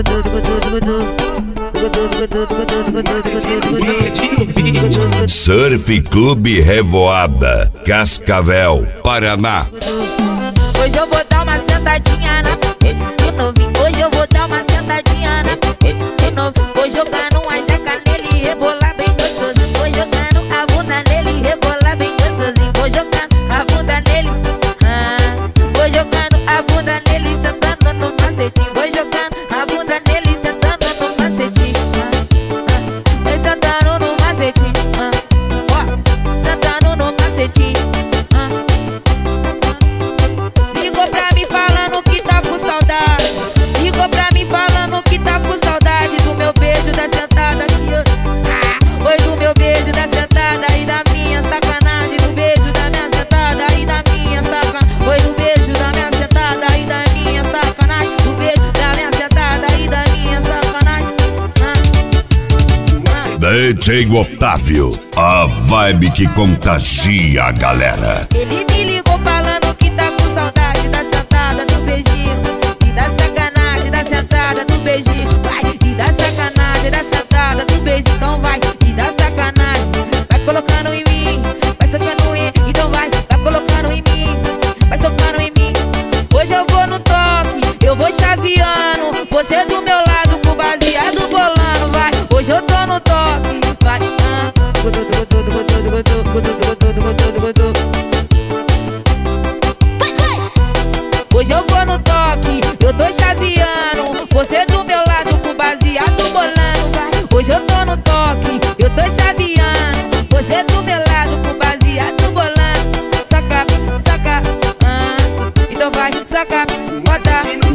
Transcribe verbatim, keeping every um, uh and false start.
Surf Clube Revoada, Cascavel, Paraná. Hoje eu vou dar uma sentadinha na do novinho. Hoje eu vou dar uma sentadinha na do novinho. Vou jogar uma jaca nele e rebolar bem gostosinho. Vou jogando a bunda nele e rebolar bem gostosinho. Vou jogando a bunda nele, ah. Vou jogando a bunda nele e sentando no macetinho. Vou jogando a bunda nele e sentando no macetinho, ah, ah. Vai sentando no macetinho, ah. Ó, sentando no macetinho, ah. Ligou pra mim falando que tá com saudade. Ligou pra mim falando que tá com saudade do meu beijo, da sentada aqui, ah. Oi, do meu beijo, da sentada e da minha sacanagem. Do beijo, da minha sentada e da minha sacanagem. Oi, do beijo, da minha sentada e da minha sacanagem. Do beijo, da minha sentada e da minha sacanagem, ah. D J Otávio, a vibe que contagia a galera. Ele me ligou falando que tá com saudade da sentada, do beijinho e da sacanagem, da sentada, do beijinho. Vai, e da sacanagem, da sentada, do beijinho. Então vai, e da sacanagem, vai colocando em mim, vai socando em mim. Então vai, vai colocando em mim, vai socando em mim. Hoje eu vou no toque, eu vou chaveando, você do meu lado com baseado bolando. Vai, hoje eu tô no toque, vai, ah. Hoje eu vou no toque, eu tô chaveando, você do meu lado com baseado bolando. Vai, hoje eu tô no toque, eu tô chaveando, você do meu lado com baseado bolando. Saca, saca, ah. Então vai, saca, bota.